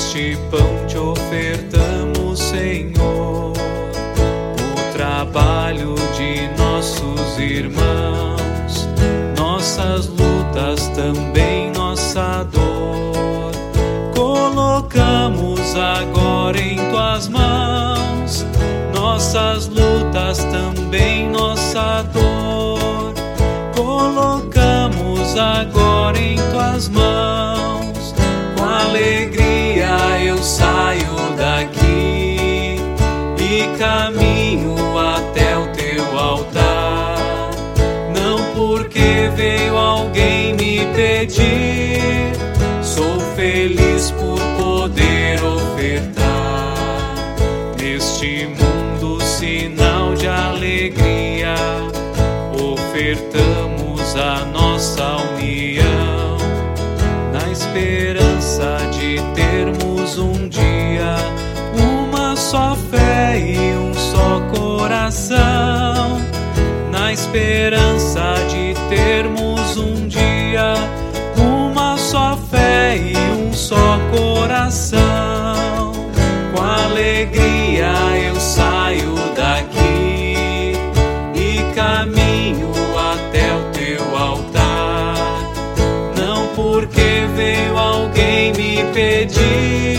Este pão te ofertamos, Senhor, o trabalho de nossos irmãos, nossas lutas também, nossa dor. Colocamos agora em tuas mãos, nossas lutas também, nossa dor. Colocamos agora em tuas mãos, com alegria eu saio daqui e caminho até o teu altar. Não porque veio alguém me pedir, sou feliz por poder ofertar neste mundo sinal de alegria. Ofertamos a nossa união, na esperança de termos um dia uma só fé e um só coração. Na esperança de termos um dia uma só fé e um só coração. Com alegria eu saio daqui e caminho até o teu altar. Não porque veio alguém me pedir,